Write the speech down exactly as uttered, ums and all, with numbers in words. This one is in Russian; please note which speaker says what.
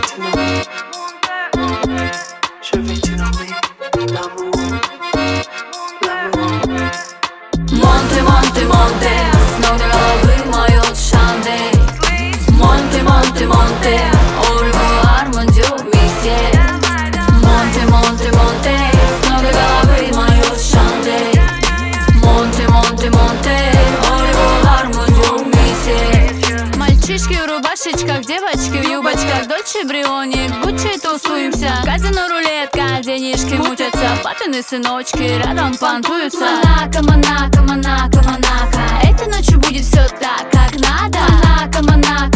Speaker 1: te nommer, je vais te nommer l'amour, l'amour.
Speaker 2: Монте, Монте, Монте, с ног до головы моет Шандель. Монте, Монте, Монте, Ольгу Армандю везде. Монте, Монте, Монте, с ног до головы моет Шандель. Монте, Монте, Монте, Ольгу Армандю везде. Мальчишки в рубашечках, девочки в юбочках, Дольче Бриони, Гуччи тусуемся. Казино, рулетка, денежки мутятся. Папины сыночки рядом понтуются. Монако, Монако, Монако, Монако, этой ночью будет все так, как надо. Монако, Монако,